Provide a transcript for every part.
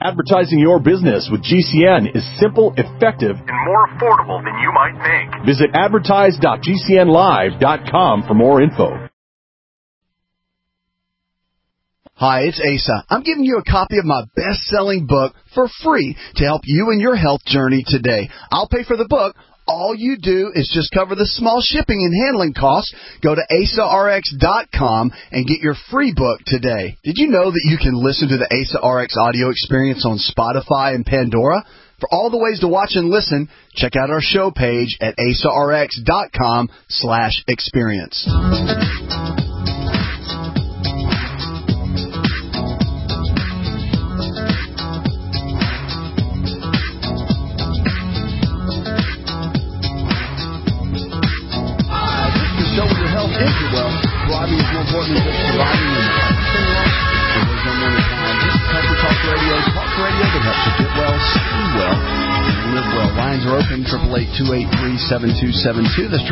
Advertising your business with GCN is simple, effective, and more affordable than you might think. Visit advertise.gcnlive.com for more info. Hi, it's Asa. I'm giving you a copy of my best-selling book for free to help you in your health journey today. I'll pay for the book. All you do is just cover the small shipping and handling costs. Go to AsaRx.com and get your free book today. Did you know that you can listen to the Asa RX audio experience on Spotify and Pandora? For all the ways to watch and listen, check out our show page at AsaRx.com/experience. Thriving is more important than just surviving in life. There's no more time. This is Healthy Talk Radio. Talk radio that helps you get well, stay well, and live well. Lines are open, 888-283-7272. That's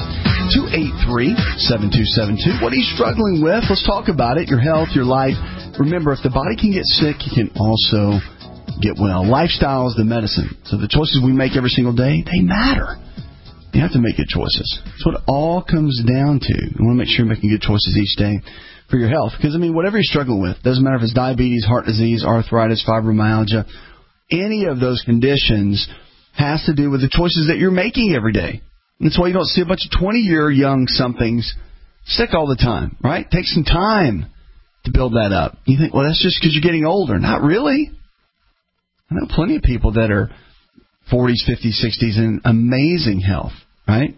888-283-7272. What are you struggling with? Let's talk about it. Your health, your life. Remember, if the body can get sick, it can also get well. Lifestyle is the medicine. So the choices we make every single day, they matter. You have to make good choices. That's what it all comes down to. You want to make sure you're making good choices each day for your health. Because, whatever you're struggling with, doesn't matter if it's diabetes, heart disease, arthritis, fibromyalgia, any of those conditions has to do with the choices that you're making every day. And that's why you don't see a bunch of 20-year young somethings sick all the time, right? Take some time to build that up. You think, well, that's just because you're getting older. Not really. I know plenty of people that are 40s, 50s, 60s in amazing health, right?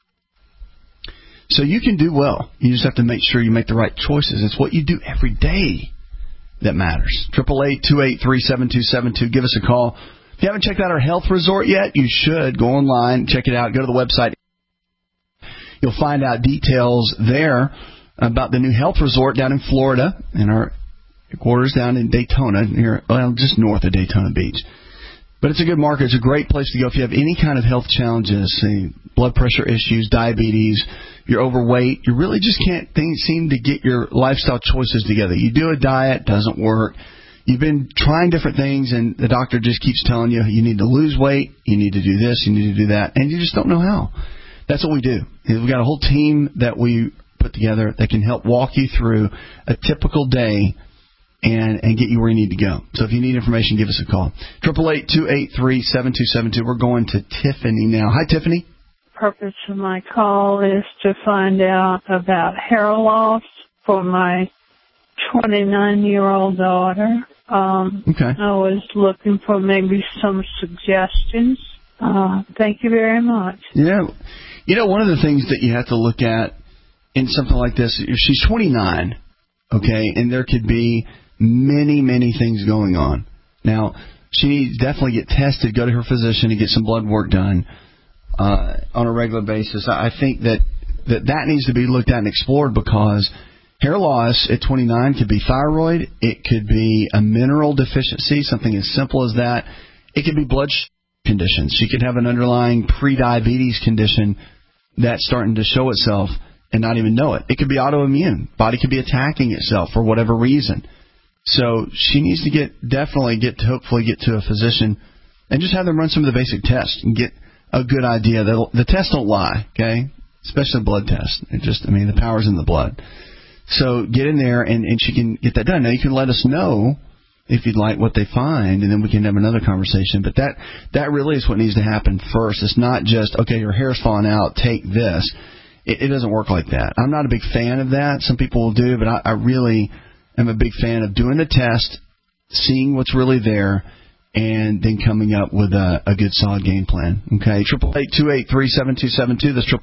So you can do well. You just have to make sure you make the right choices. It's what you do every day that matters. 888-283-7272. Give us a call. If you haven't checked out our health resort yet, you should. Go online, check it out. Go to the website. You'll find out details there about the new health resort down in Florida and our headquarters down in Daytona, just north of Daytona Beach. But it's a good market. It's a great place to go if you have any kind of health challenges, say blood pressure issues, diabetes, you're overweight. You really just can't seem to get your lifestyle choices together. You do a diet, doesn't work. You've been trying different things, and the doctor just keeps telling you you need to lose weight, you need to do this, you need to do that, and you just don't know how. That's what we do. We've got a whole team that we put together that can help walk you through a typical day and get you where you need to go. So if you need information, give us a call. 888-283-7272. We're going to Tiffany now. Hi, Tiffany. The purpose of my call is to find out about hair loss for my 29-year-old daughter. Okay. I was looking for maybe some suggestions. Thank you very much. Yeah. One of the things that you have to look at in something like this, she's 29, okay, and there could be many, many things going on. Now, she needs to definitely get tested, go to her physician and get some blood work done on a regular basis. I think that needs to be looked at and explored because hair loss at 29 could be thyroid. It could be a mineral deficiency, something as simple as that. It could be blood conditions. She could have an underlying pre-diabetes condition that's starting to show itself and not even know it. It could be autoimmune. Body could be attacking itself for whatever reason. So she needs to hopefully get to a physician and just have them run some of the basic tests and get a good idea. The tests don't lie, okay? Especially blood tests. The power's in the blood. So get in there and she can get that done. Now you can let us know if you'd like what they find, and then we can have another conversation. But that really is what needs to happen first. It's not just, okay, your hair's falling out, take this. It doesn't work like that. I'm not a big fan of that. Some people will do, but I really am a big fan of doing the test, seeing what's really there, and then coming up with a good solid game plan. Okay, 888-283-7272. That's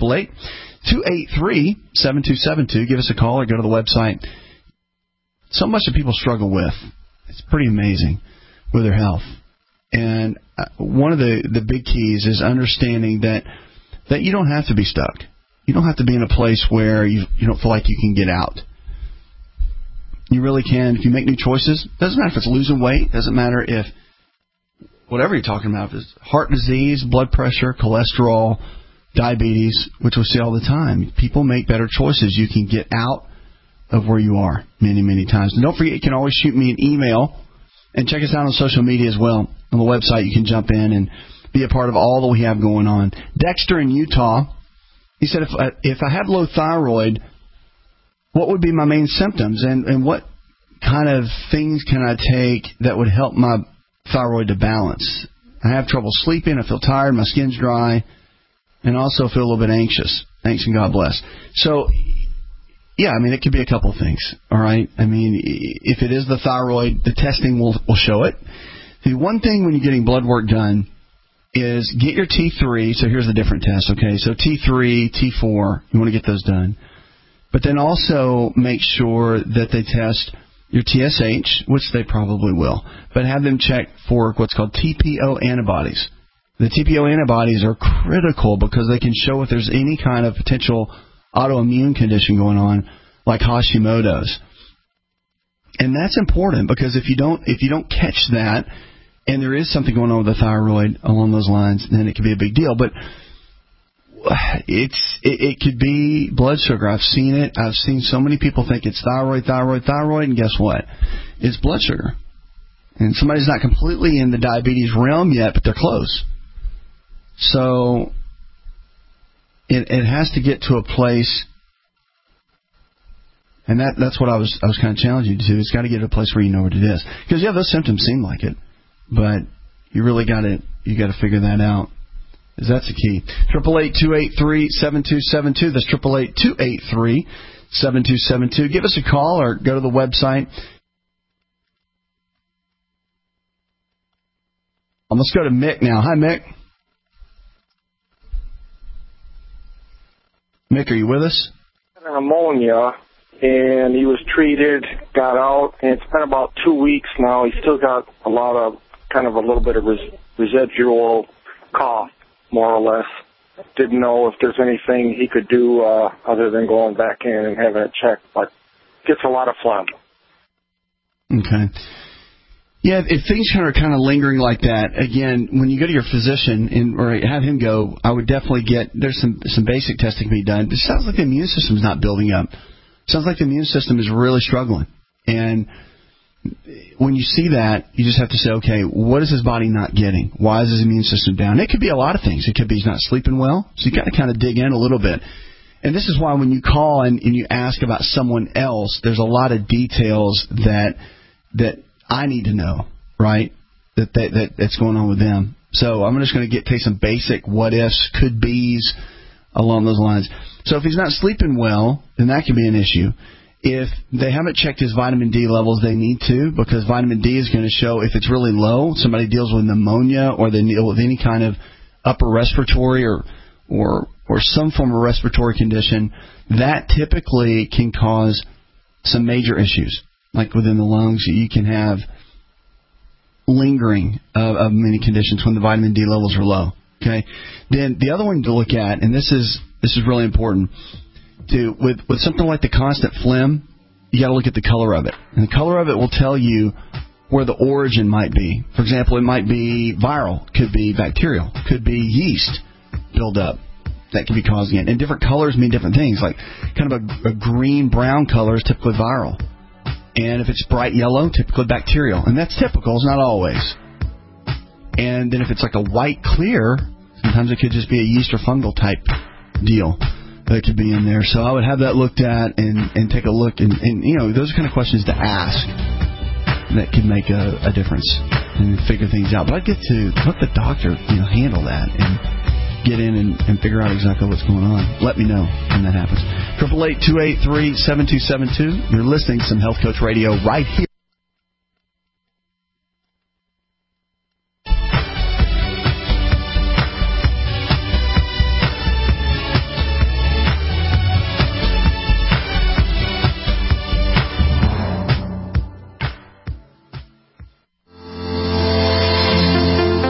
888-283-7272. Give us a call or go to the website. So much that people struggle with. It's pretty amazing with their health. And one of the big keys is understanding that you don't have to be stuck. You don't have to be in a place where you don't feel like you can get out. You really can. If you make new choices, doesn't matter if it's losing weight, doesn't matter if whatever you're talking about, if it's heart disease, blood pressure, cholesterol, diabetes, which we see all the time. People make better choices. You can get out of where you are many, many times. And don't forget, you can always shoot me an email And check us out on social media as well. On the website, you can jump in and be a part of all that we have going on. Dexter in Utah, he said, if I have low thyroid, what would be my main symptoms? And what kind of things can I take that would help my thyroid to balance? I have trouble sleeping. I feel tired. My skin's dry. And also feel a little bit anxious. Thanks and God bless. So, yeah, I mean, it could be a couple things, all right? I mean, if it is the thyroid, the testing will show it. The one thing when you're getting blood work done is get your T3. So here's the different tests, okay? So T3, T4, you want to get those done. But then also make sure that they test your TSH, which they probably will, but have them check for what's called TPO antibodies. The TPO antibodies are critical because they can show if there's any kind of potential autoimmune condition going on, like Hashimoto's. And that's important because if you don't catch that, and there is something going on with the thyroid along those lines, then it could be a big deal. But it could be blood sugar. I've seen it. I've seen so many people think it's thyroid, and guess what? It's blood sugar. And somebody's not completely in the diabetes realm yet, but they're close. So it has to get to a place, and that's what I was kind of challenging you to do. It's got to get to a place where you know what it is, because yeah, those symptoms seem like it, but you really got to figure that out. Because that's the key. 888-283-7272. That's 888-283-7272. Give us a call or go to the website. Let's go to Mick now. Hi, Mick. Mick, are you with us? Pneumonia, and he was treated, got out, and it's been about 2 weeks now. He's still got a little bit of residual cough, more or less. Didn't know if there's anything he could do other than going back in and having it checked, but gets a lot of phlegm. Okay. Yeah, if things are kind of lingering like that, again, when you go to your physician or have him go, I would definitely there's some basic testing to be done. But it sounds like the immune system's not building up. It sounds like the immune system is really struggling. And when you see that, you just have to say, okay, what is his body not getting? Why is his immune system down? It could be a lot of things. It could be he's not sleeping well. So you got to kind of dig in a little bit. And this is why when you call and you ask about someone else, there's a lot of details that I need to know, right, that's going on with them. So I'm just going to take some basic what-ifs, could-be's along those lines. So if he's not sleeping well, then that could be an issue. If they haven't checked his vitamin D levels, they need to, because vitamin D is going to show if it's really low, somebody deals with pneumonia or they deal with any kind of upper respiratory or some form of respiratory condition, that typically can cause some major issues. Like within the lungs, you can have lingering of many conditions when the vitamin D levels are low. Okay. Then the other one to look at, and this is really important, with something like the constant phlegm, you got to look at the color of it, and the color of it will tell you where the origin might be. For example, it might be viral, could be bacterial, could be yeast buildup that could be causing it. And different colors mean different things. Like kind of a green-brown color is typically viral. And if it's bright yellow, typically bacterial. And that's typical, it's not always. And then if it's like a white clear, sometimes it could just be a yeast or fungal type deal that could be in there. So I would have that looked at and take a look. And those are kind of questions to ask that could make a difference and figure things out. But I'd get to let the doctor handle that and get in and figure out exactly what's going on. Let me know when that happens. 888-283-7272. You're listening to some Health Coach Radio right here.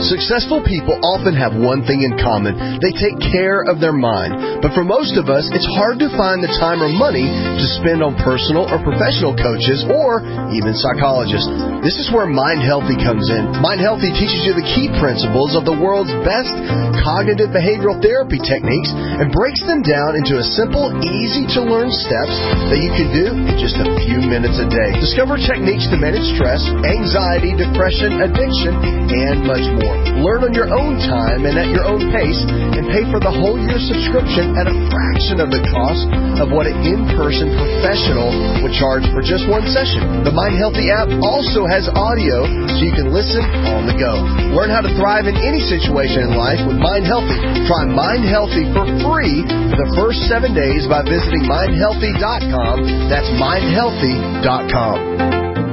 Successful people often have one thing in common. They take care of their mind. But for most of us, it's hard to find the time or money to spend on personal or professional coaches or even psychologists. This is where Mind Healthy comes in. Mind Healthy teaches you the key principles of the world's best cognitive behavioral therapy techniques and breaks them down into a simple, easy-to-learn steps that you can do in just a few minutes a day. Discover techniques to manage stress, anxiety, depression, addiction, and much more. Learn on your own time and at your own pace, and pay for the whole year subscription at a fraction of the cost of what an in-person professional would charge for just one session. The Mind Healthy app also has audio so you can listen on the go. Learn how to thrive in any situation in life with Mind Healthy. Try Mind Healthy for free for the first 7 days by visiting mindhealthy.com. That's mindhealthy.com.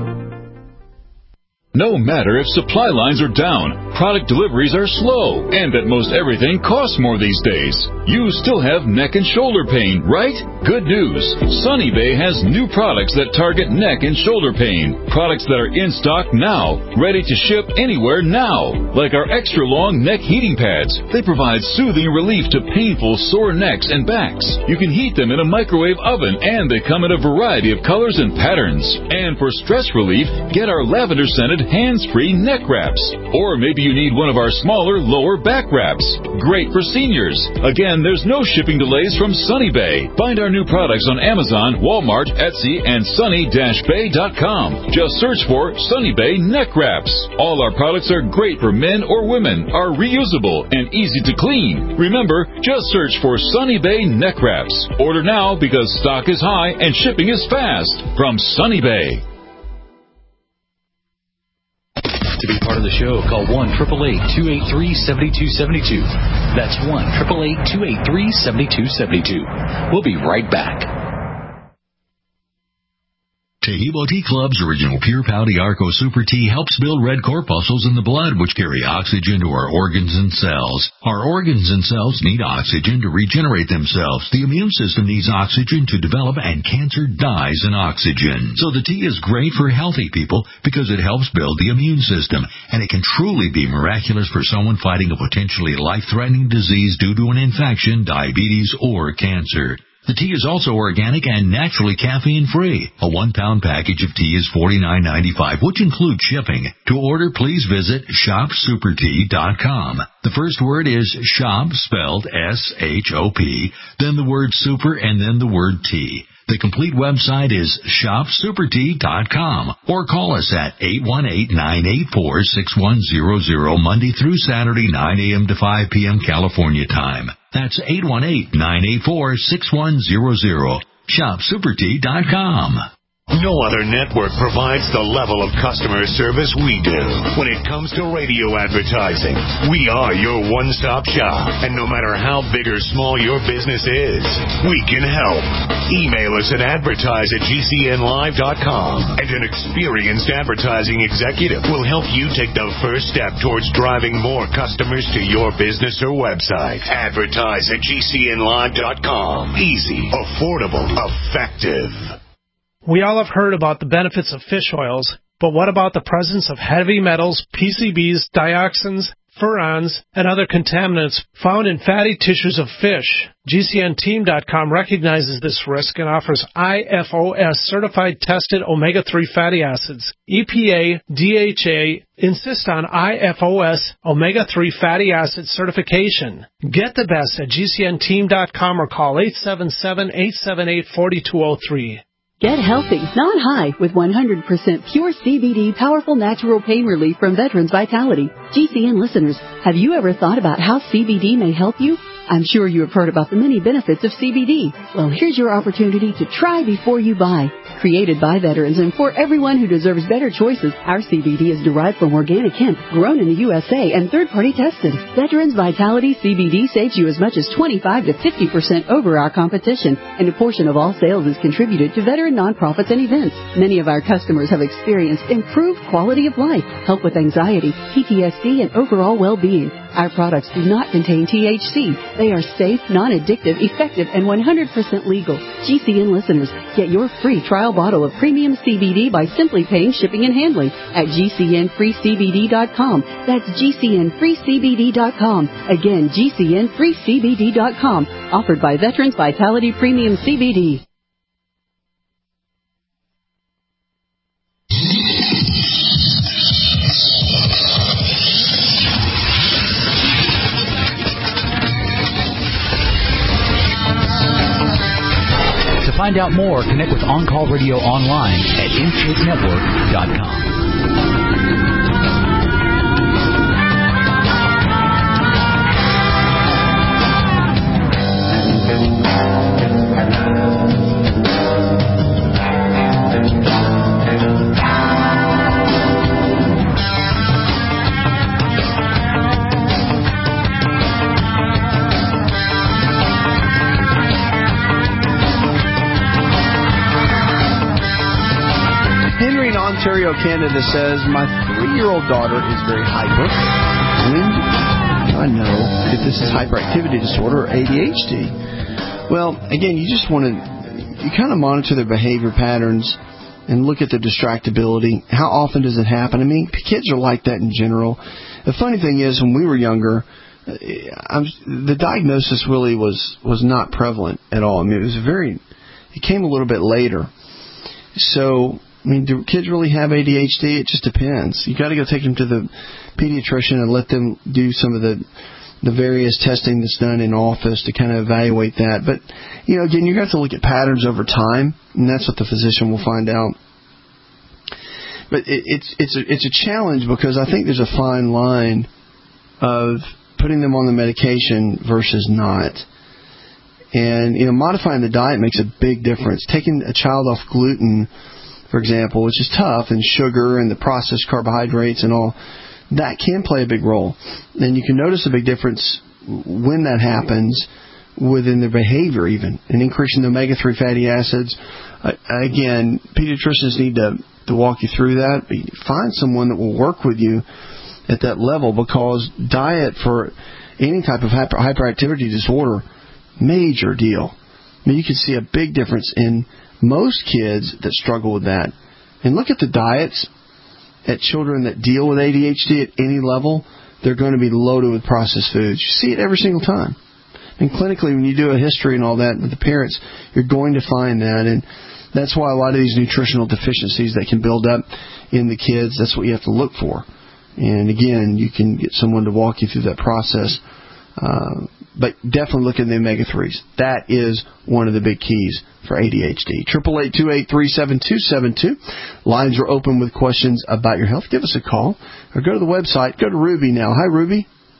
No matter if supply lines are down, product deliveries are slow, and that most everything costs more these days, you still have neck and shoulder pain, right? Good news. Sunny Bay has new products that target neck and shoulder pain. Products that are in stock now, ready to ship anywhere now. Like our extra long neck heating pads. They provide soothing relief to painful sore necks and backs. You can heat them in a microwave oven, and they come in a variety of colors and patterns. And for stress relief, get our lavender scented hands-free neck wraps. Or maybe you need one of our smaller lower back wraps. Great for seniors. Again, there's no shipping delays from Sunny Bay. Find our new products on Amazon, Walmart, Etsy, and sunny-bay.com. Just search for Sunny Bay neck wraps. All our products are great for men or women, are reusable, and easy to clean. Remember, just search for Sunny Bay neck wraps. Order now because stock is high and shipping is fast. From Sunny Bay. To be part of the show, call 1-888-283-7272. That's 1-888-283-7272. We'll be right back. Taheebo Tea Club's original Pure Pouty Arco Super Tea helps build red corpuscles in the blood, which carry oxygen to our organs and cells. Our organs and cells need oxygen to regenerate themselves. The immune system needs oxygen to develop, and cancer dies in oxygen. So the tea is great for healthy people because it helps build the immune system, and it can truly be miraculous for someone fighting a potentially life-threatening disease due to an infection, diabetes, or cancer. The tea is also organic and naturally caffeine-free. A 1-pound package of tea is $49.95, which includes shipping. To order, please visit shopsupertea.com. The first word is shop, spelled S-H-O-P, then the word super, and then the word tea. The complete website is shopsupertea.com, or call us at 818-984-6100 Monday through Saturday, 9 a.m. to 5 p.m. California time. That's 818-984-6100. shopsupertea.com. No other network provides the level of customer service we do. When it comes to radio advertising, we are your one-stop shop. And no matter how big or small your business is, we can help. Email us at advertise@gcnlive.com, and an experienced advertising executive will help you take the first step towards driving more customers to your business or website. Advertise@gcnlive.com. Easy, affordable, effective. We all have heard about the benefits of fish oils, but what about the presence of heavy metals, PCBs, dioxins, furans, and other contaminants found in fatty tissues of fish? GCNteam.com recognizes this risk and offers IFOS certified tested omega-3 fatty acids. EPA, DHA insist on IFOS omega-3 fatty acid certification. Get the best at GCNteam.com or call 877-878-4203. Get healthy, not high, with 100% pure CBD powerful natural pain relief from Veterans Vitality. GCN listeners, have you ever thought about how CBD may help you? I'm sure you have heard about the many benefits of CBD. Well, here's your opportunity to try before you buy. Created by veterans and for everyone who deserves better choices, our CBD is derived from organic hemp, grown in the USA, and third-party tested. Veterans Vitality CBD saves you as much as 25 to 50% over our competition, and a portion of all sales is contributed to veteran nonprofits and events. Many of our customers have experienced improved quality of life, help with anxiety, PTSD, and overall well-being. Our products do not contain THC. They are safe, non-addictive, effective, and 100% legal. GCN listeners, get your free trial bottle of premium CBD by simply paying shipping and handling at GCNFreeCBD.com. That's GCNFreeCBD.com. Again, GCNFreeCBD.com. Offered by Veterans Vitality Premium CBD. To find out more, connect with On Call Radio online at InShapeNetwork.com. Henry in Ontario, Canada says, my 3-year-old daughter is very hyper. When do I know if this is hyperactivity disorder or ADHD? Well, again, you just want to, you kind of monitor their behavior patterns and look at their distractibility. How often does it happen? I mean, kids are like that in general. The funny thing is, when we were younger, the diagnosis really was not prevalent at all. I mean, it came a little bit later. So, I mean, do kids really have ADHD? It just depends. You got to go take them to the pediatrician and let them do some of the various testing that's done in office to kind of evaluate that. But, you know, again, you have to look at patterns over time, and that's what the physician will find out. But it's a challenge because I think there's a fine line of putting them on the medication versus not. And, you know, modifying the diet makes a big difference. Taking a child off gluten, for example, which is tough, and sugar and the processed carbohydrates and all, that can play a big role. And you can notice a big difference when that happens within their behavior even, and increasing the omega-3 fatty acids. Again, pediatricians need to walk you through that, but find someone that will work with you at that level, because diet for any type of hyperactivity disorder, major deal. I mean, you can see a big difference in most kids that struggle with that. And look at the diets at children that deal with ADHD at any level. They're going to be loaded with processed foods. You see it every single time. And clinically, when you do a history and all that with the parents, you're going to find that. And that's why a lot of these nutritional deficiencies that can build up in the kids, that's what you have to look for. And again, you can get someone to walk you through that process. But definitely look at the omega-3s. That is one of the big keys for ADHD. 888-283-7272. Lines are open with questions about your health. Give us a call or go to the website. Go to Ruby now. Hi, Ruby.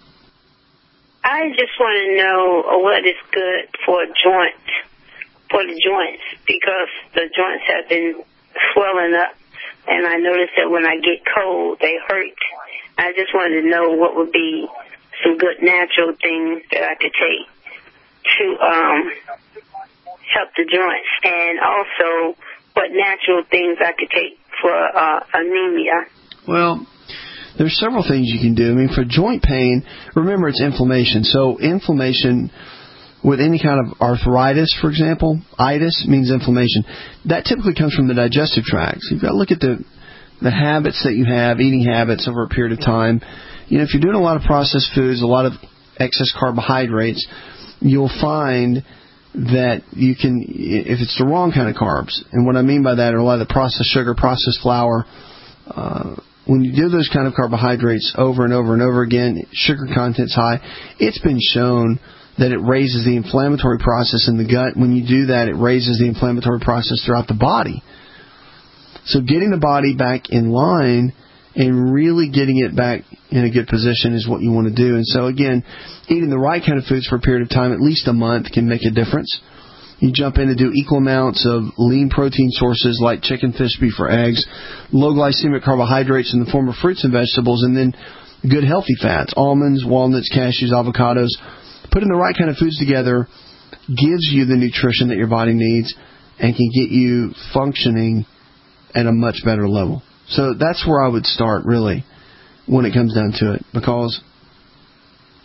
I just want to know what is good for the joints, because the joints have been swelling up, and I notice that when I get cold, they hurt. I just wanted to know what would be some good natural things that I could take to help the joints, and also what natural things I could take for anemia. Well, there's several things you can do. I mean, for joint pain, remember it's inflammation. So inflammation with any kind of arthritis, for example, itis means inflammation. That typically comes from the digestive tract. So you've got to look at the habits that you have, eating habits over a period of time. You know, if you're doing a lot of processed foods, a lot of excess carbohydrates, you'll find that you can, if it's the wrong kind of carbs, and what I mean by that are a lot of the processed sugar, processed flour, when you do those kind of carbohydrates over and over and over again, sugar content's high, it's been shown that it raises the inflammatory process in the gut. When you do that, it raises the inflammatory process throughout the body. So getting the body back in line and really getting it back in a good position is what you want to do. And so, again, eating the right kind of foods for a period of time, at least a month, can make a difference. You jump in and do equal amounts of lean protein sources like chicken, fish, beef, or eggs, low glycemic carbohydrates in the form of fruits and vegetables, and then good healthy fats, almonds, walnuts, cashews, avocados. Putting the right kind of foods together gives you the nutrition that your body needs and can get you functioning at a much better level. So that's where I would start, really, when it comes down to it, because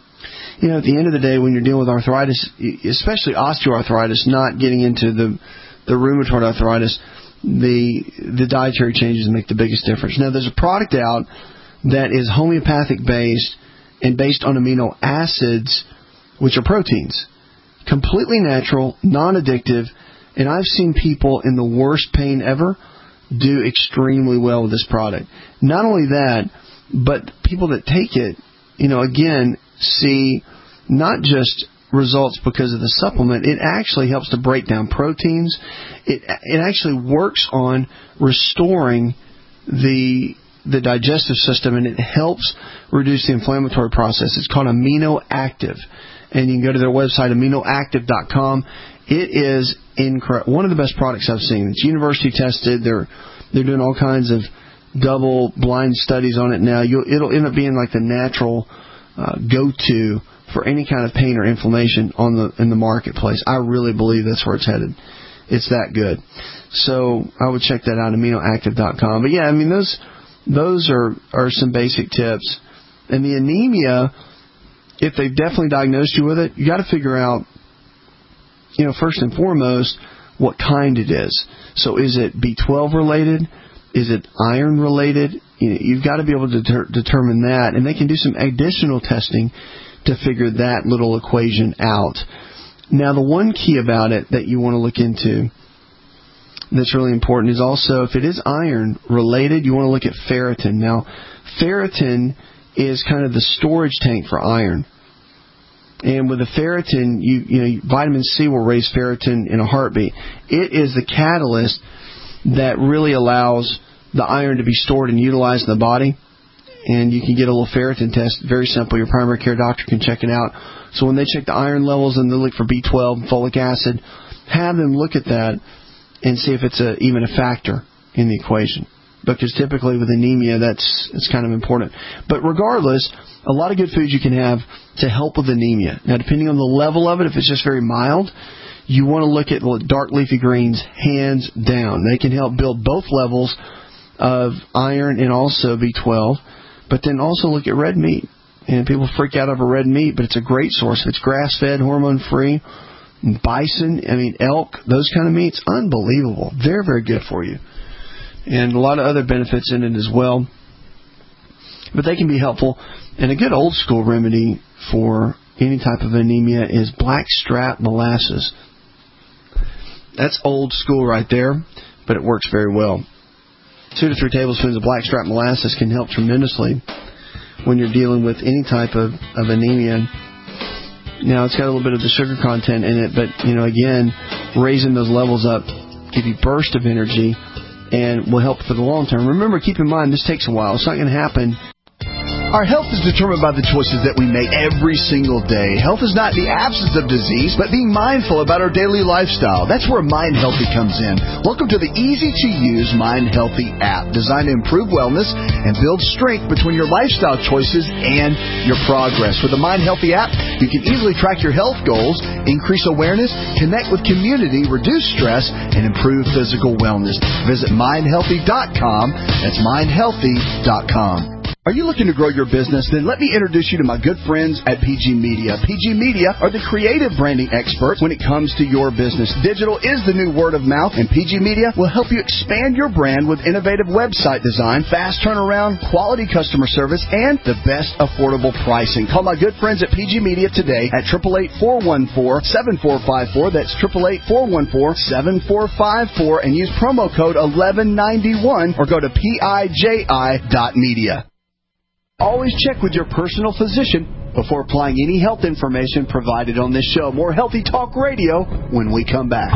at the end of the day, when you're dealing with arthritis, especially osteoarthritis, not getting into the rheumatoid arthritis, the dietary changes make the biggest difference. Now, there's a product out that is homeopathic based and based on amino acids, which are proteins. Completely natural, non-addictive, and I've seen people in the worst pain ever do extremely well with this product. Not only that, but people that take it, again, see not just results because of the supplement. It actually helps to break down proteins. It actually works on restoring the digestive system, and it helps reduce the inflammatory process. It's called Amino Active, and you can go to their website, aminoactive.com. It is incredible. One of the best products I've seen. It's university tested. They're doing all kinds of double-blind studies on it now. It'll end up being like the natural go-to for any kind of pain or inflammation in the marketplace. I really believe that's where it's headed. It's that good. So I would check that out, aminoactive.com. But yeah, I mean, those are some basic tips. And the anemia, if they've definitely diagnosed you with it, you got to figure out, first and foremost, what kind it is. So is it B12 related? Is it iron related? You've got to be able to determine that. And they can do some additional testing to figure that little equation out. Now, the one key about it that you want to look into that's really important is also, if it is iron related, you want to look at ferritin. Now, ferritin is kind of the storage tank for iron. And with the ferritin, vitamin C will raise ferritin in a heartbeat. It is the catalyst that really allows the iron to be stored and utilized in the body. And you can get a little ferritin test, very simple. Your primary care doctor can check it out. So when they check the iron levels and they look for B12 and folic acid, have them look at that and see if it's even a factor in the equation. Because typically with anemia, it's kind of important. But regardless, a lot of good foods you can have to help with anemia. Now, depending on the level of it, if it's just very mild, you want to look at dark leafy greens, hands down. They can help build both levels of iron and also B12. But then also look at red meat. And people freak out over red meat, but it's a great source. If it's grass-fed, hormone-free, bison, elk, those kind of meats, unbelievable. Very, very good for you. And a lot of other benefits in it as well. But they can be helpful. And a good old-school remedy for any type of anemia is blackstrap molasses. That's old school right there, but it works very well. 2 to 3 tablespoons of blackstrap molasses can help tremendously when you're dealing with any type of anemia. Now, it's got a little bit of the sugar content in it, but, again, raising those levels up give you burst of energy and will help for the long term. Remember, keep in mind, this takes a while. It's not going to happen. Our health is determined by the choices that we make every single day. Health is not the absence of disease, but being mindful about our daily lifestyle. That's where Mind Healthy comes in. Welcome to the easy-to-use Mind Healthy app, designed to improve wellness and build strength between your lifestyle choices and your progress. With the Mind Healthy app, you can easily track your health goals, increase awareness, connect with community, reduce stress, and improve physical wellness. Visit mindhealthy.com. That's mindhealthy.com. Are you looking to grow your business? Then let me introduce you to my good friends at PG Media. PG Media are the creative branding experts when it comes to your business. Digital is the new word of mouth, and PG Media will help you expand your brand with innovative website design, fast turnaround, quality customer service, and the best affordable pricing. Call my good friends at PG Media today at 888-414-7454. That's 888-414-7454, and use promo code 1191 or go to PIJI.media. Always check with your personal physician before applying any health information provided on this show. More Healthy Talk Radio when we come back.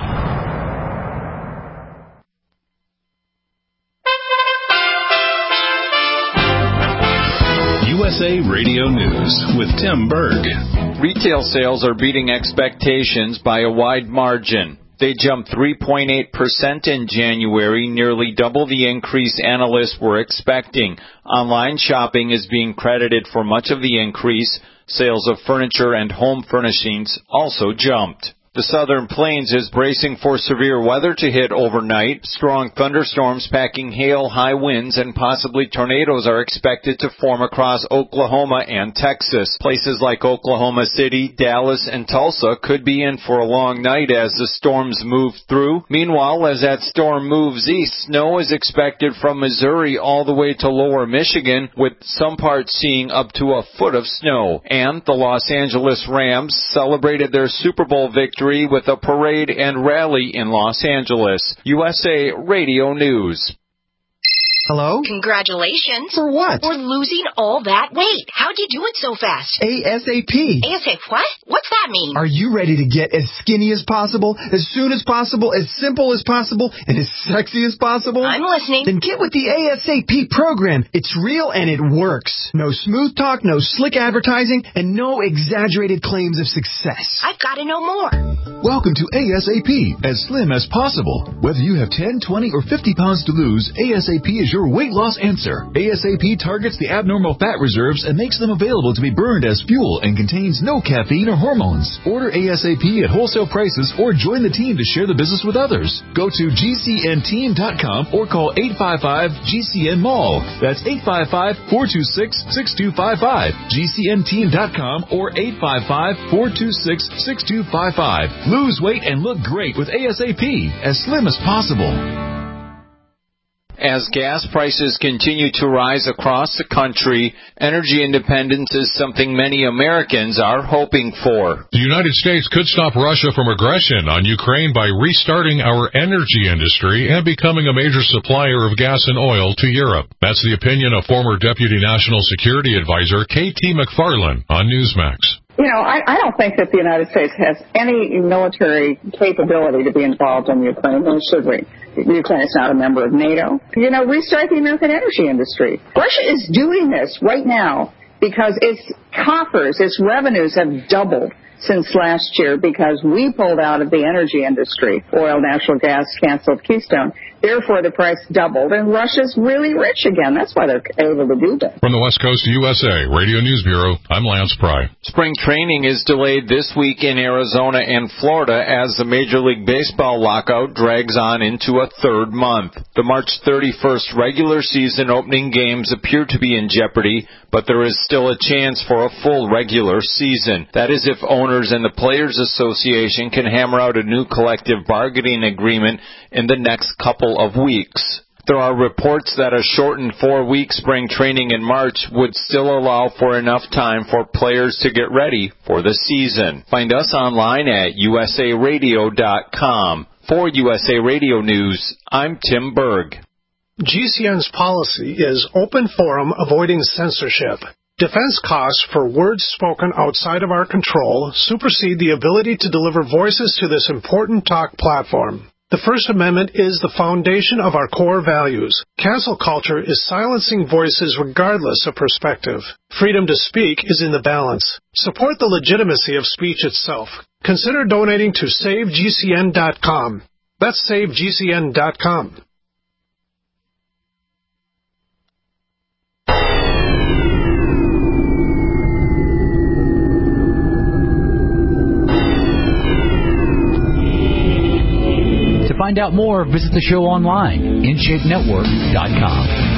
USA Radio News with Tim Berg. Retail sales are beating expectations by a wide margin. They jumped 3.8% in January, nearly double the increase analysts were expecting. Online shopping is being credited for much of the increase. Sales of furniture and home furnishings also jumped. The Southern Plains is bracing for severe weather to hit overnight. Strong thunderstorms packing hail, high winds, and possibly tornadoes are expected to form across Oklahoma and Texas. Places like Oklahoma City, Dallas, and Tulsa could be in for a long night as the storms move through. Meanwhile, as that storm moves east, snow is expected from Missouri all the way to lower Michigan, with some parts seeing up to a foot of snow. And the Los Angeles Rams celebrated their Super Bowl victory with a parade and rally in Los Angeles. USA Radio News. Hello? Congratulations. For what? For losing all that weight. How'd you do it so fast? ASAP. ASAP what? What's that mean? Are you ready to get as skinny as possible, as soon as possible, as simple as possible, and as sexy as possible? I'm listening. Then get with the ASAP program. It's real and it works. No smooth talk, no slick advertising, and no exaggerated claims of success. I've got to know more. Welcome to ASAP, as slim as possible. Whether you have 10, 20, or 50 pounds to lose, ASAP is your weight loss answer. ASAP targets the abnormal fat reserves and makes them available to be burned as fuel and contains no caffeine or hormones. Order ASAP at wholesale prices or join the team to share the business with others. Go to GCNteam.com or call 855-GCN-MALL. That's 855-426-6255. GCNteam.com or 855-426-6255. Lose weight and look great with ASAP, as slim as possible. As gas prices continue to rise across the country, energy independence is something many Americans are hoping for. The United States could stop Russia from aggression on Ukraine by restarting our energy industry and becoming a major supplier of gas and oil to Europe. That's the opinion of former Deputy National Security Advisor K.T. McFarland on Newsmax. You know, I don't think that the United States has any military capability to be involved in Ukraine, nor should we. Ukraine is not a member of NATO. You know, restart the American energy industry. Russia is doing this right now because its coffers, its revenues have doubled since last year because we pulled out of the energy industry. Oil, natural gas, canceled Keystone. Therefore, the price doubled, and Russia's really rich again. That's why they're able to do that. From the West Coast USA Radio News Bureau, I'm Lance Pry. Spring training is delayed this week in Arizona and Florida as the Major League Baseball lockout drags on into a third month. The March 31st regular season opening games appear to be in jeopardy, but there is still a chance for a full regular season. That is if owners and the Players Association can hammer out a new collective bargaining agreement in the next couple of weeks. There are reports that a shortened 4-week spring training in March would still allow for enough time for players to get ready for the season. Find us online at usaradio.com. For USA Radio News, I'm Tim Berg. GCN's policy is open forum, avoiding censorship. Defense costs for words spoken outside of our control supersede the ability to deliver voices to this important talk platform. The First Amendment is the foundation of our core values. Cancel culture is silencing voices regardless of perspective. Freedom to speak is in the balance. Support the legitimacy of speech itself. Consider donating to SaveGCN.com. That's SaveGCN.com. To find out more, visit the show online, InShapeNetwork.com.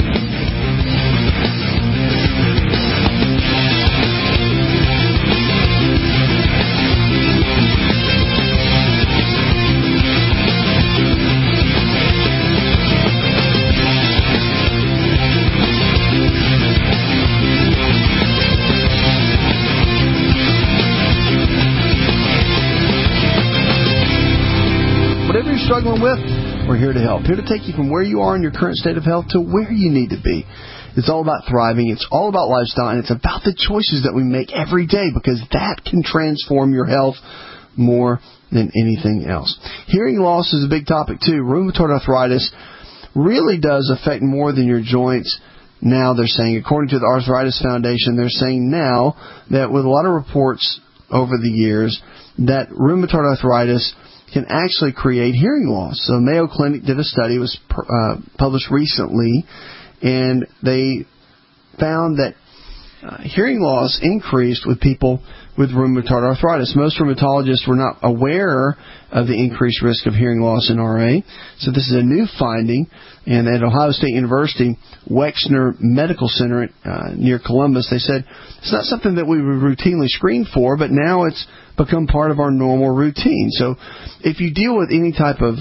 Whatever you're struggling with, we're here to help. Here to take you from where you are in your current state of health to where you need to be. It's all about thriving. It's all about lifestyle. And it's about the choices that we make every day, because that can transform your health more than anything else. Hearing loss is a big topic, too. Rheumatoid arthritis really does affect more than your joints. Now they're saying, according to the Arthritis Foundation, they're saying now that with a lot of reports over the years that rheumatoid arthritis can actually create hearing loss. So Mayo Clinic did a study, it was published recently, and they found that hearing loss increased with people with rheumatoid arthritis. Most rheumatologists were not aware of the increased risk of hearing loss in RA. So this is a new finding. And at Ohio State University, Wexner Medical Center near Columbus, they said it's not something that we would routinely screen for, but now it's become part of our normal routine. So if you deal with any type of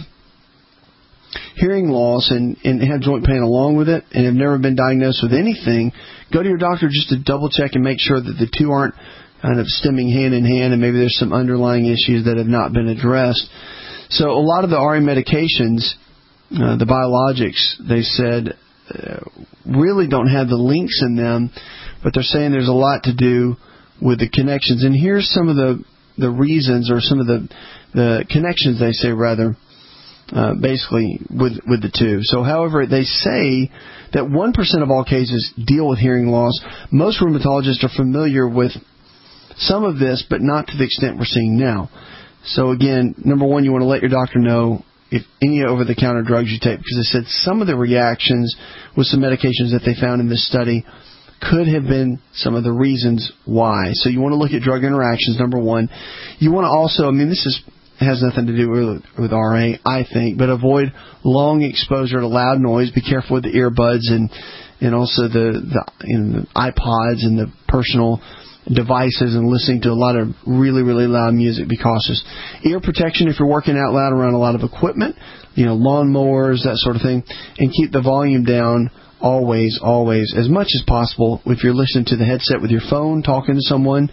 hearing loss and have joint pain along with it and have never been diagnosed with anything, go to your doctor just to double check and make sure that the two aren't kind of stemming hand in hand, and maybe there's some underlying issues that have not been addressed. So a lot of the RA medications, the biologics, they said really don't have the links in them, but they're saying there's a lot to do with the connections. And here's some of the reasons, or some of the connections, they say, rather, basically with the two. So, however, they say that 1% of all cases deal with hearing loss. Most rheumatologists are familiar with some of this, but not to the extent we're seeing now. So, again, number one, you want to let your doctor know if any over-the-counter drugs you take, because they said some of the reactions with some medications that they found in this study could have been some of the reasons why. So you want to look at drug interactions, number one. You want to also, this has nothing to do with RA, I think, but avoid long exposure to loud noise. Be careful with the earbuds and also the iPods and the personal devices and listening to a lot of really, really loud music. Be cautious. Ear protection if you're working out loud around a lot of equipment, lawn mowers, that sort of thing, and keep the volume down always, as much as possible. If you're listening to the headset with your phone, talking to someone,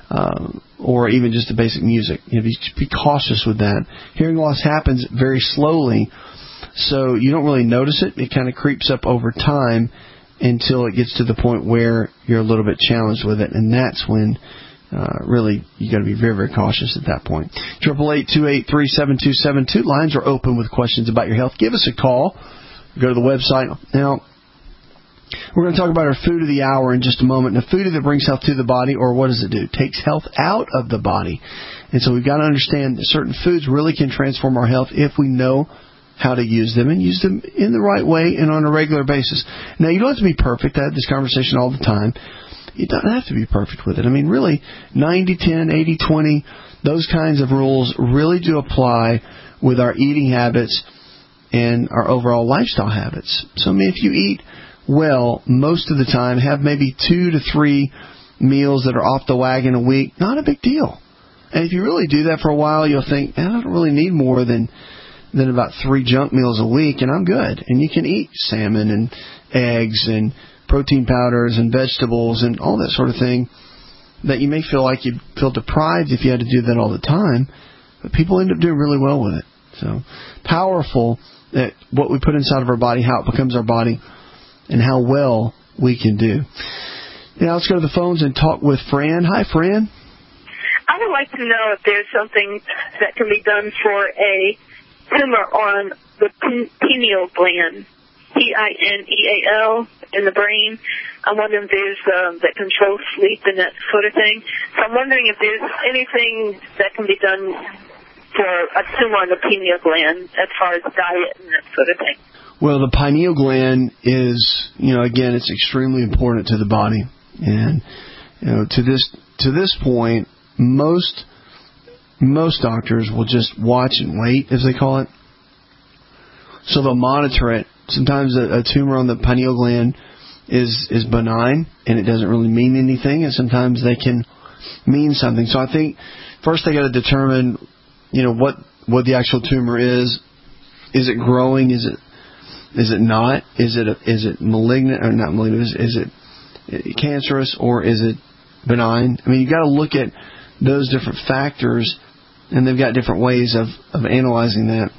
or even just the basic music, be cautious with that. Hearing loss happens very slowly, so you don't really notice it. It kind of creeps up over time until it gets to the point where you're a little bit challenged with it, and that's when really you got to be very, very cautious at that point. 888-283-7272. Lines are open with questions about your health. Give us a call. Go to the website. Now, we're going to talk about our food of the hour in just a moment. The food that brings health to the body, or what does it do? It takes health out of the body. And so we've got to understand that certain foods really can transform our health if we know how to use them, and use them in the right way and on a regular basis. Now, you don't have to be perfect. I have this conversation all the time. You don't have to be perfect with it. Really, 90-10, 80-20, those kinds of rules really do apply with our eating habits and our overall lifestyle habits. So, if you eat well most of the time, have maybe 2 to 3 meals that are off the wagon a week, not a big deal. And if you really do that for a while, you'll think, I don't really need more than about 3 junk meals a week, and I'm good. And you can eat salmon and eggs and protein powders and vegetables and all that sort of thing that you may feel like you'd feel deprived if you had to do that all the time, but people end up doing really well with it. So powerful that what we put inside of our body, how it becomes our body, and how well we can do. Now let's go to the phones and talk with Fran. Hi, Fran. I would like to know if there's something that can be done for a tumor on the pineal gland, Pineal, in the brain. I'm wondering if there's that controls sleep and that sort of thing. So I'm wondering if there's anything that can be done for a tumor on the pineal gland as far as diet and that sort of thing. Well, the pineal gland is, again, it's extremely important to the body. And, to this point, most doctors will just watch and wait, as they call it. So they'll monitor it. Sometimes a tumor on the pineal gland is benign and it doesn't really mean anything, and sometimes they can mean something. So I think first they got to determine, what the actual tumor is. Is it growing? Is it not? Is it malignant or not malignant? Is it cancerous or is it benign? You got to look at those different factors, and they've got different ways of analyzing that.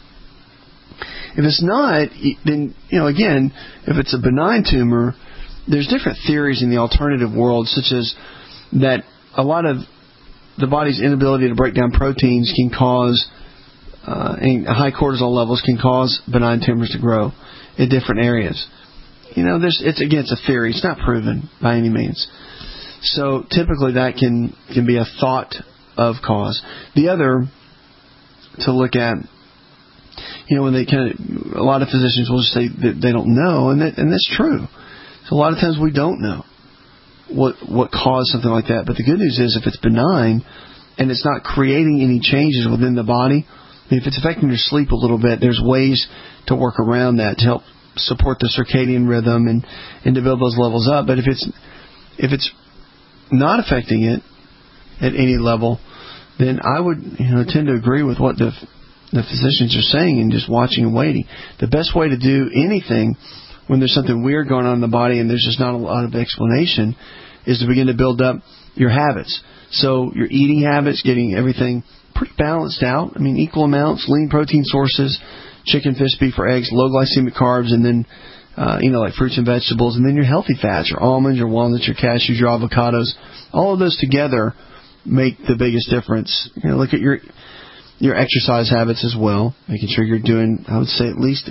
If it's not, then, again, if it's a benign tumor, there's different theories in the alternative world, such as that a lot of the body's inability to break down proteins can cause, and high cortisol levels can cause benign tumors to grow in different areas. It's a theory. It's not proven by any means. So typically that can be a thought of cause. The other to look at, when they a lot of physicians will just say that they don't know, and that's true. So a lot of times we don't know. what caused something like that. But the good news is if it's benign and it's not creating any changes within the body, if it's affecting your sleep a little bit, there's ways to work around that to help support the circadian rhythm and to build those levels up. But if it's not affecting it at any level, then I would tend to agree with what the physicians are saying and just watching and waiting. The best way to do anything when there's something weird going on in the body and there's just not a lot of explanation is to begin to build up your habits. So your eating habits, getting everything pretty balanced out. I mean, equal amounts, lean protein sources, chicken, fish, beef, or eggs, low glycemic carbs, and then, like fruits and vegetables, and then your healthy fats, your almonds, your walnuts, your cashews, your avocados. All of those together make the biggest difference. Look at your exercise habits as well, making sure you're doing, I would say at least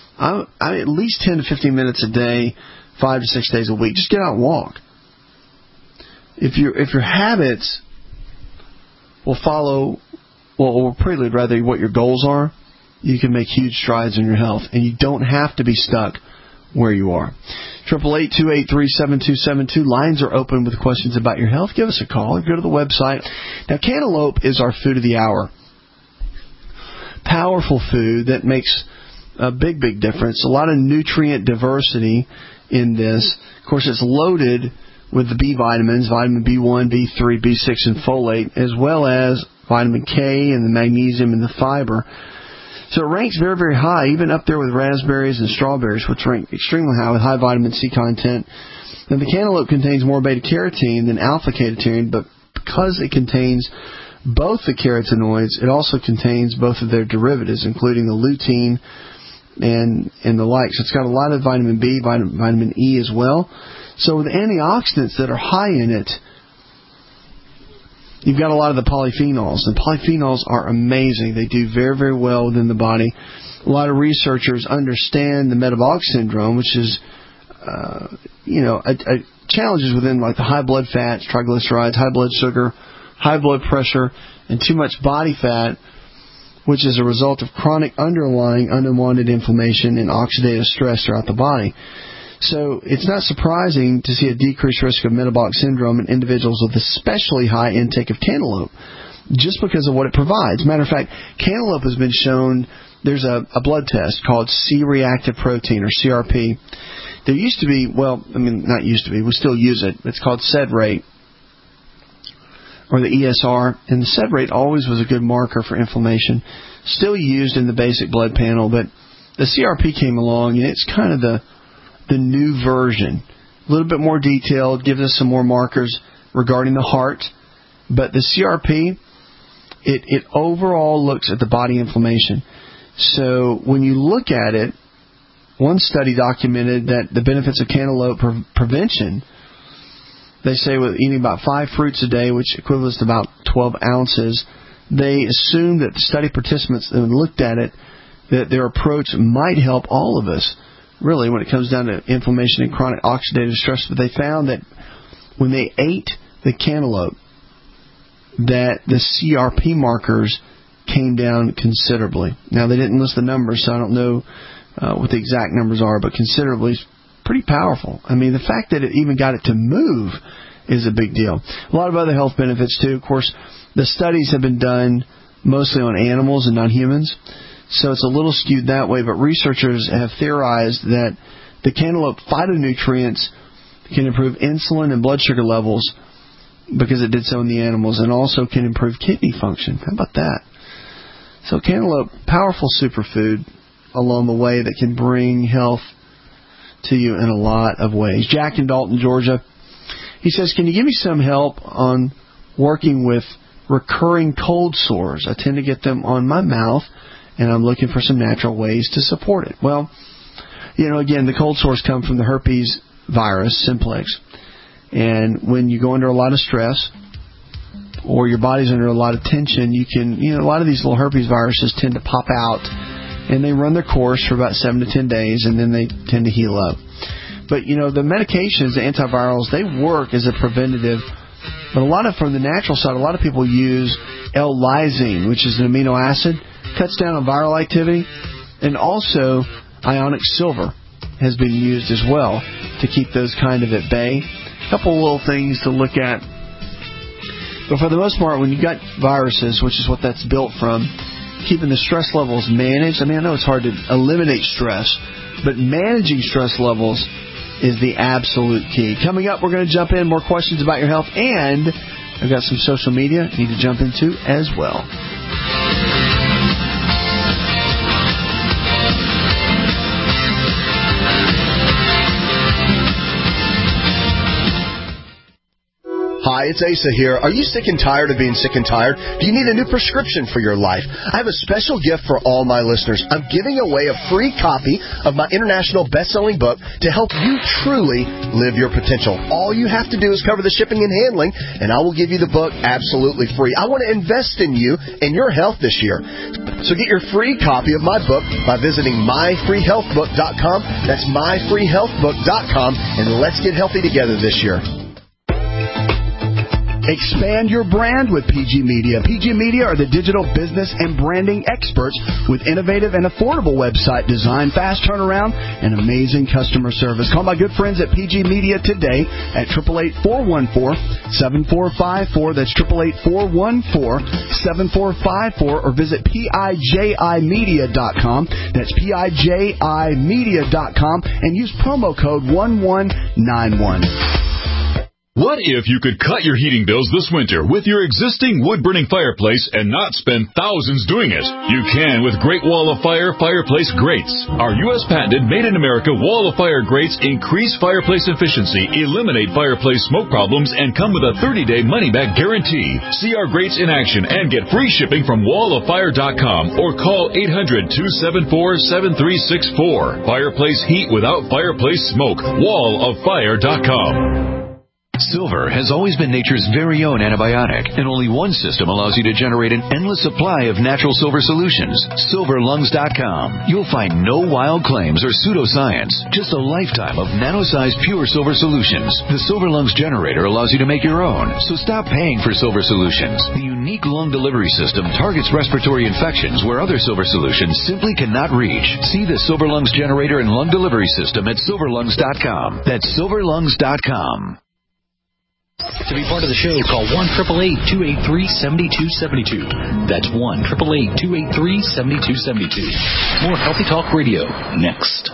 10 to 15 minutes a day, 5 to 6 days a week. Just get out and walk. If your habits will follow, or prelude rather, what your goals are, you can make huge strides in your health, and you don't have to be stuck where you are. 888-283-7272. Lines are open with questions about your health. Give us a call. Go to the website. Now, cantaloupe is our food of the hour. Powerful food that makes a big, big difference. A lot of nutrient diversity in this. Of course, it's loaded with the B vitamins, vitamin B1, B3, B6, and folate, as well as vitamin K and the magnesium and the fiber. So it ranks very, very high, even up there with raspberries and strawberries, which rank extremely high with high vitamin C content. Now, the cantaloupe contains more beta-carotene than alpha-ketogene, but because it contains both the carotenoids, it also contains both of their derivatives, including the lutein and the like. So it's got a lot of vitamin B, vitamin E as well. So with antioxidants that are high in it, you've got a lot of the polyphenols, and polyphenols are amazing. They do very, very well within the body. A lot of researchers understand the metabolic syndrome, which is, challenges within like the high blood fats, triglycerides, high blood sugar, high blood pressure, and too much body fat, which is a result of chronic underlying unwanted inflammation and oxidative stress throughout the body. So it's not surprising to see a decreased risk of metabolic syndrome in individuals with especially high intake of cantaloupe, just because of what it provides. Matter of fact, cantaloupe has been shown, there's a blood test called C-reactive protein, or CRP. There used to be, not used to be, we still use it. It's called SED rate, or the ESR, and the SED rate always was a good marker for inflammation. Still used in the basic blood panel, but the CRP came along, and it's kind of the new version. A little bit more detailed, gives us some more markers regarding the heart. But the CRP, it overall looks at the body inflammation. So when you look at it, one study documented that the benefits of cantaloupe prevention, they say with eating about 5 fruits a day, which equates to about 12 ounces, they assumed that the study participants that looked at it, that their approach might help all of us, really, when it comes down to inflammation and chronic oxidative stress. But they found that when they ate the cantaloupe, that the CRP markers came down considerably. Now, they didn't list the numbers, so I don't know what the exact numbers are, but considerably is pretty powerful. I mean, the fact that it even got it to move is a big deal. A lot of other health benefits, too. Of course, the studies have been done mostly on animals and not humans, so it's a little skewed that way, but researchers have theorized that the cantaloupe phytonutrients can improve insulin and blood sugar levels because it did so in the animals, and also can improve kidney function. How about that? So cantaloupe, powerful superfood along the way that can bring health to you in a lot of ways. Jack in Dalton, Georgia, he says, can you give me some help on working with recurring cold sores? I tend to get them on my mouth, and I'm looking for some natural ways to support it. Well, again, the cold sores come from the herpes virus, simplex. And when you go under a lot of stress, or your body's under a lot of tension, you can, a lot of these little herpes viruses tend to pop out, and they run their course for about 7 to 10 days, and then they tend to heal up. But, the medications, the antivirals, they work as a preventative. But from the natural side, a lot of people use L-lysine, which is an amino acid, cuts down on viral activity, and also ionic silver has been used as well to keep those kind of at bay. couple little things to look at. But for the most part, when you got viruses, which is what that's built from, keeping the stress levels managed. I mean, I know it's hard to eliminate stress, but managing stress levels is the absolute key. Coming up, we're going to jump in more questions about your health, and I've got some social media you need to jump into as well. Hi, it's Asa here. Are you sick and tired of being sick and tired? Do you need a new prescription for your life? I have a special gift for all my listeners. I'm giving away a free copy of my international best-selling book to help you truly live your potential. All you have to do is cover the shipping and handling, and I will give you the book absolutely free. I want to invest in you and your health this year. So get your free copy of my book by visiting myfreehealthbook.com. That's myfreehealthbook.com, and let's get healthy together this year. Expand your brand with PG Media. PG Media are the digital business and branding experts with innovative and affordable website design, fast turnaround, and amazing customer service. Call my good friends at PG Media today at 888-414-7454. That's 888-414-7454, or visit PIJImedia.com. That's PIJImedia.com, and use promo code 1191. What if you could cut your heating bills this winter with your existing wood-burning fireplace and not spend thousands doing it? You can with Great Wall of Fire fireplace grates. Our U.S. patented made-in-America Wall of Fire grates increase fireplace efficiency, eliminate fireplace smoke problems, and come with a 30-day money-back guarantee. See our grates in action and get free shipping from walloffire.com or call 800-274-7364. Fireplace heat without fireplace smoke. Walloffire.com. Silver has always been nature's very own antibiotic, and only one system allows you to generate an endless supply of natural silver solutions. SilverLungs.com. You'll find no wild claims or pseudoscience, just a lifetime of nano-sized pure silver solutions. The Silver Lungs generator allows you to make your own, so stop paying for silver solutions. The unique lung delivery system targets respiratory infections where other silver solutions simply cannot reach. See the Silver Lungs generator and lung delivery system at SilverLungs.com. That's SilverLungs.com. To be part of the show, call 1-888-283-7272. That's 1-888-283-7272. More Healthy Talk Radio next.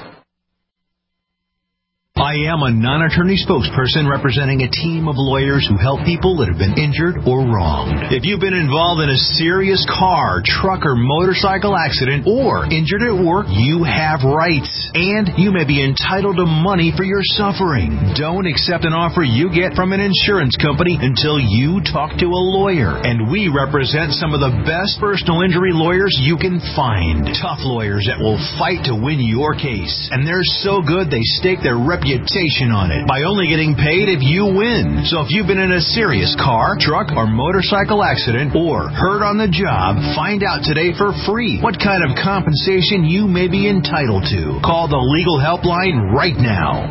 I am a non-attorney spokesperson representing a team of lawyers who help people that have been injured or wronged. If you've been involved in a serious car, truck, or motorcycle accident or injured at work, you have rights, and you may be entitled to money for your suffering. Don't accept an offer you get from an insurance company until you talk to a lawyer, and we represent some of the best personal injury lawyers you can find. Tough lawyers that will fight to win your case, and they're so good they stake their reputation on it by only getting paid if you win. So if you've been in a serious car, truck, or motorcycle accident or hurt on the job, find out today for free what kind of compensation you may be entitled to. Call the legal helpline right now.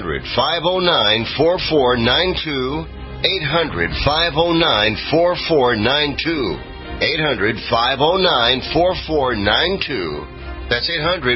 800-509-4492. 800-509-4492. 800-509-4492. That's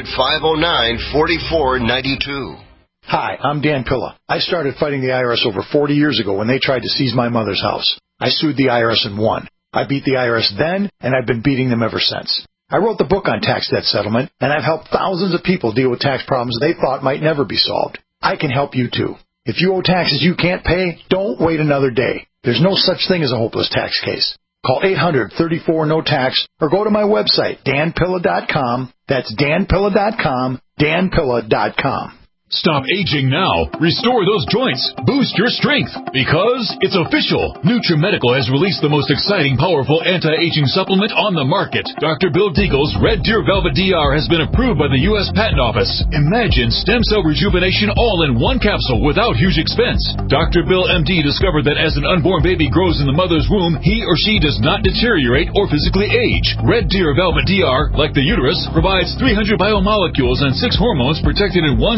800-509-4492. Hi, I'm Dan Pilla. I started fighting the IRS over 40 years ago when they tried to seize my mother's house. I sued the IRS and won. I beat the IRS then, and I've been beating them ever since. I wrote the book on tax debt settlement, and I've helped thousands of people deal with tax problems they thought might never be solved. I can help you too. If you owe taxes you can't pay, don't wait another day. There's no such thing as a hopeless tax case. Call 800-34-NO-TAX or go to my website, danpilla.com. That's danpilla.com, danpilla.com. Stop aging now. Restore those joints. Boost your strength. Because it's official. NutriMedical has released the most exciting, powerful anti-aging supplement on the market. Dr. Bill Deagle's Red Deer Velvet DR has been approved by the U.S. Patent Office. Imagine stem cell rejuvenation all in one capsule without huge expense. Dr. Bill MD discovered that as an unborn baby grows in the mother's womb, he or she does not deteriorate or physically age. Red Deer Velvet DR, like the uterus, provides 300 biomolecules and 6 hormones protected in one special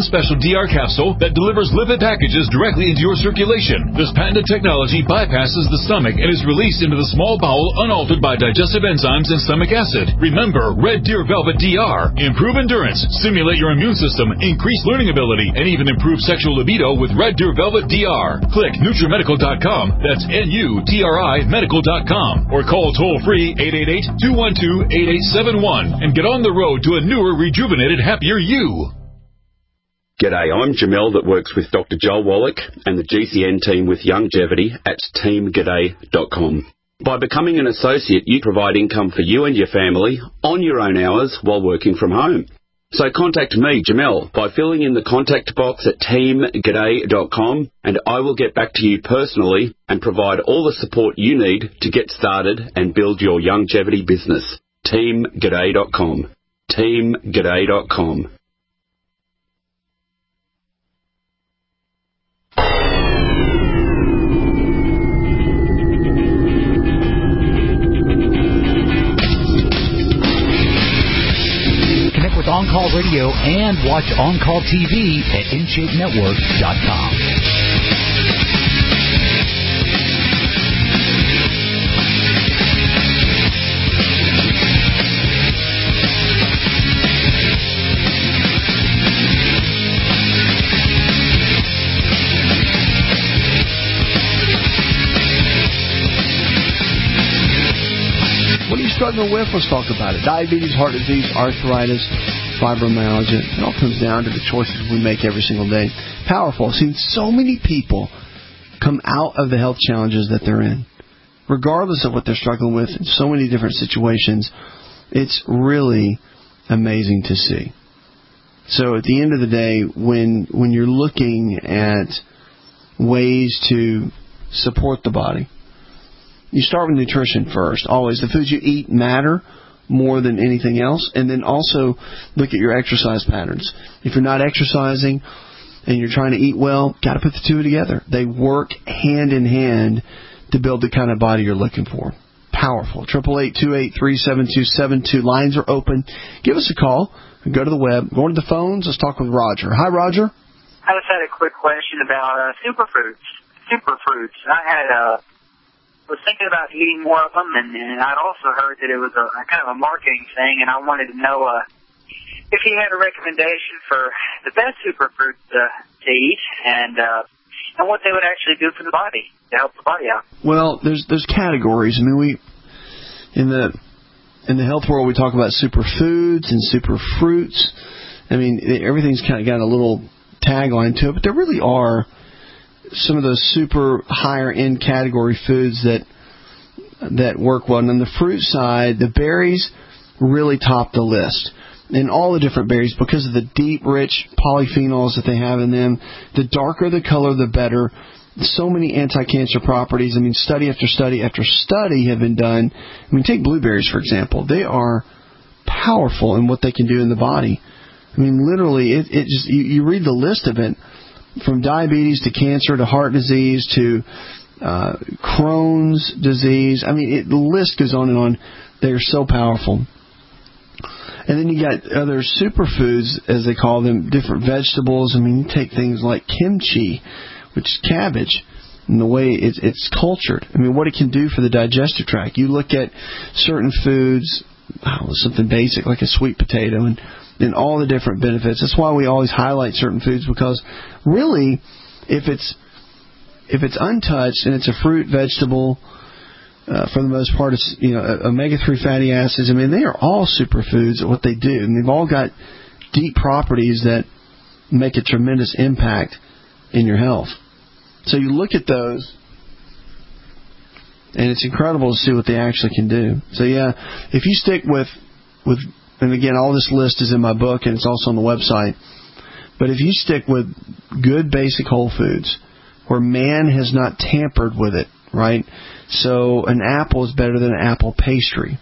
DR capsule that delivers lipid packages directly into your circulation. This patented technology bypasses the stomach and is released into the small bowel unaltered by digestive enzymes and stomach acid. Remember, Red Deer Velvet DR. Improve endurance, stimulate your immune system, increase learning ability, and even improve sexual libido with Red Deer Velvet DR. Click NutriMedical.com. That's NUTRI Medical.com. Or call toll-free 888-212-8871 and get on the road to a newer, rejuvenated, happier you. G'day, I'm Jamel that works with Dr. Joel Wallach and the GCN team with Longevity at teamg'day.com. By becoming an associate, you provide income for you and your family on your own hours while working from home. So contact me, Jamel, by filling in the contact box at teamg'day.com, and I will get back to you personally and provide all the support you need to get started and build your longevity business. teamg'day.com. teamg'day.com. Connect with On-Call Radio and watch On-Call TV at InShapeNetwork.com. What are you struggling with? Let's talk about it. Diabetes, heart disease, arthritis, fibromyalgia. It all comes down to the choices we make every single day. Powerful. I've seen so many people come out of the health challenges that they're in, regardless of what they're struggling with, in so many different situations. It's really amazing to see. So at the end of the day, when you're looking at ways to support the body, you start with nutrition first. Always. The foods you eat matter more than anything else. And then also look at your exercise patterns. If you're not exercising and you're trying to eat well, got to put the two together. They work hand in hand to build the kind of body you're looking for. Powerful. 888-283-7272. Lines are open. Give us a call. Go to the web. Go to the phones. Let's talk with Roger. Hi, Roger. I just had a quick question about superfruits. Superfruits. I was thinking about eating more of them, and I'd also heard that it was a kind of a marketing thing, and I wanted to know if you had a recommendation for the best superfruits to eat, and what they would actually do for the body to help the body out. Well, there's categories. I mean, we in the health world we talk about superfoods and superfruits. I mean, everything's kind of got a little tagline to it, but there really are some of those super higher end category foods that work well. And on the fruit side, the berries really top the list. And all the different berries, because of the deep, rich polyphenols that they have in them, the darker the color, the better. So many anti-cancer properties. I mean, study after study after study have been done. I mean, take blueberries, for example. They are powerful in what they can do in the body. I mean, literally, it just you read the list of it, from diabetes to cancer to heart disease to Crohn's disease. I mean, the list goes on and on. They're so powerful. And then you got other superfoods, as they call them, different vegetables. I mean, you take things like kimchi, which is cabbage, and the way it's cultured. I mean, what it can do for the digestive tract. You look at certain foods, something basic like a sweet potato, and all the different benefits. That's why we always highlight certain foods, because really, if it's untouched and it's a fruit, vegetable, for the most part, it's omega-3 fatty acids. I mean, they are all superfoods at what they do, and they've all got deep properties that make a tremendous impact in your health. So you look at those, and it's incredible to see what they actually can do. So yeah, if you stick with and again, all this list is in my book, and it's also on the website. But if you stick with good basic whole foods, where man has not tampered with it, right? So an apple is better than an apple pastry.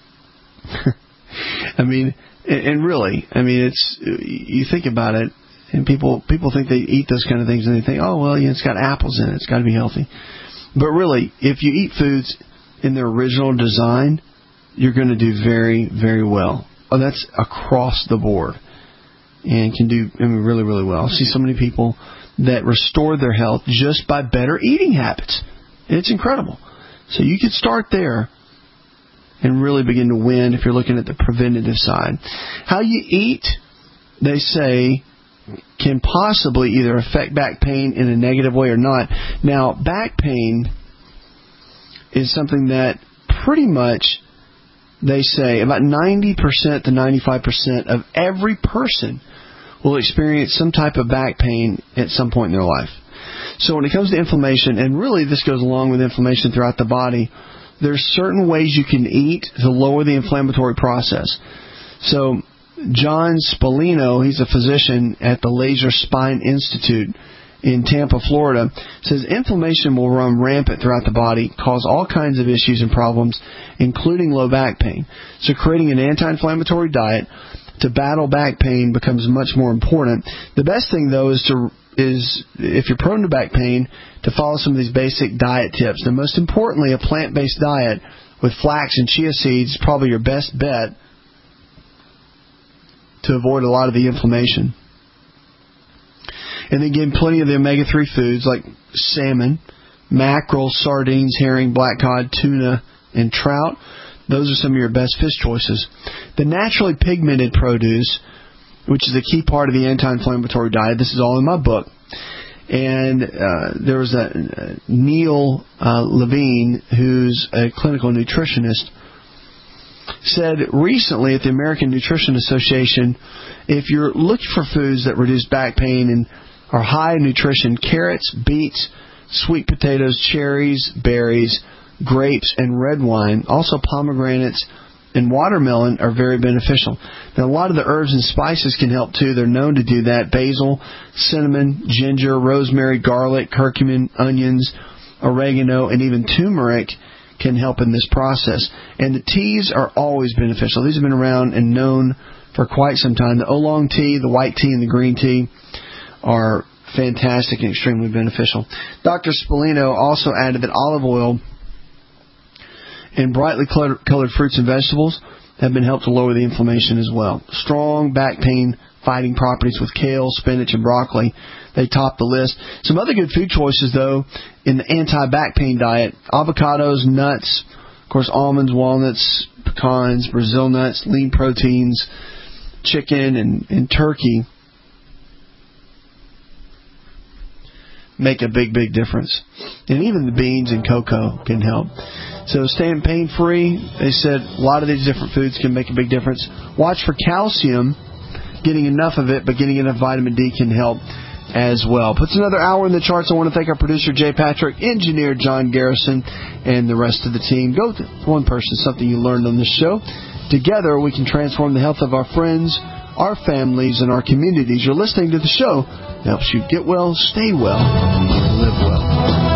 I mean, and really, I mean, it's, you think about it, and people think they eat those kind of things, and they think, oh, well, it's got apples in it, it's got to be healthy. But really, if you eat foods in their original design, you're going to do very, very well. Oh, that's across the board. and can do really, really well. I see so many people that restore their health just by better eating habits. It's incredible. So you can start there and really begin to win if you're looking at the preventative side. How you eat, they say, can possibly either affect back pain in a negative way or not. Now, back pain is something that pretty much, they say, about 90% to 95% of every person will experience some type of back pain at some point in their life. So when it comes to inflammation, and really this goes along with inflammation throughout the body, there's certain ways you can eat to lower the inflammatory process. So John Spolino, he's a physician at the Laser Spine Institute in Tampa, Florida, says inflammation will run rampant throughout the body, cause all kinds of issues and problems, including low back pain. So creating an anti-inflammatory diet to battle back pain becomes much more important. The best thing, though, is if you're prone to back pain, to follow some of these basic diet tips. And most importantly, a plant-based diet with flax and chia seeds is probably your best bet to avoid a lot of the inflammation. And then getting plenty of the omega-3 foods like salmon, mackerel, sardines, herring, black cod, tuna, and trout. Those are some of your best fish choices. The naturally pigmented produce, which is a key part of the anti-inflammatory diet. This is all in my book. And there was a Neil Levine, who's a clinical nutritionist, said recently at the American Nutrition Association, if you're looking for foods that reduce back pain and are high in nutrition, carrots, beets, sweet potatoes, cherries, berries, grapes, and red wine, also pomegranates and watermelon are very beneficial. Now, a lot of the herbs and spices can help too. They're known to do that. Basil, cinnamon, ginger, rosemary, garlic, curcumin, onions, oregano, and even turmeric can help in this process. And the teas are always beneficial. These have been around and known for quite some time. The oolong tea, the white tea, and the green tea are fantastic and extremely beneficial. Dr. Spolino also added that olive oil and brightly colored fruits and vegetables have been helped to lower the inflammation as well. Strong back pain fighting properties with kale, spinach, and broccoli. They top the list. Some other good food choices, though, in the anti-back pain diet: avocados, nuts, of course, almonds, walnuts, pecans, Brazil nuts, lean proteins, chicken, and turkey make a big, big difference. And even the beans and cocoa can help. So staying pain-free, they said a lot of these different foods can make a big difference. Watch for calcium, getting enough of it, but getting enough vitamin D can help as well. Puts another hour in the charts. I want to thank our producer, Jay Patrick, engineer John Garrison, and the rest of the team. Go to one person, something you learned on this show. Together, we can transform the health of our friends, our families, and our communities. You're listening to the show that helps you get well, stay well, and live well.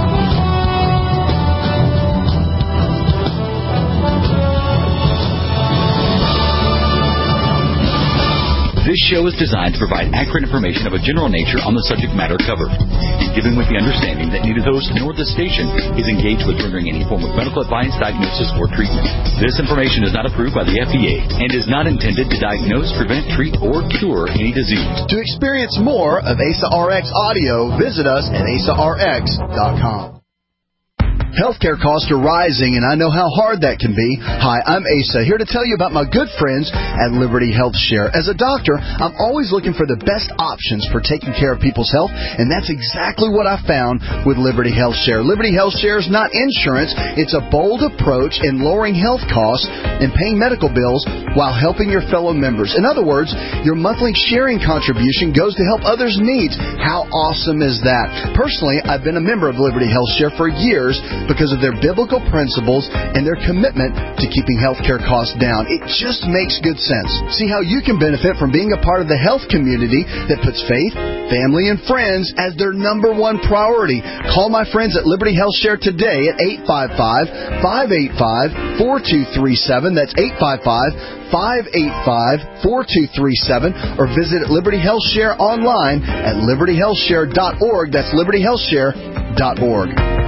This show is designed to provide accurate information of a general nature on the subject matter covered, given with the understanding that neither the host nor the station is engaged with rendering any form of medical advice, diagnosis, or treatment. This information is not approved by the FDA and is not intended to diagnose, prevent, treat, or cure any disease. To experience more of Asa RX audio, visit us at asarx.com. Healthcare costs are rising, and I know how hard that can be. Hi, I'm Asa, here to tell you about my good friends at Liberty Health Share. As a doctor, I'm always looking for the best options for taking care of people's health, and that's exactly what I found with Liberty Health Share. Liberty Health Share is not insurance. It's a bold approach in lowering health costs and paying medical bills while helping your fellow members. In other words, your monthly sharing contribution goes to help others' needs. How awesome is that? Personally, I've been a member of Liberty Health Share for years because of their biblical principles and their commitment to keeping healthcare costs down. It just makes good sense. See how you can benefit from being a part of the health community that puts faith, family, and friends as their number one priority. Call my friends at Liberty Health Share today at 855-585-4237. That's 855-585-4237, or visit Liberty Health Share online at libertyhealthshare.org. That's libertyhealthshare.org.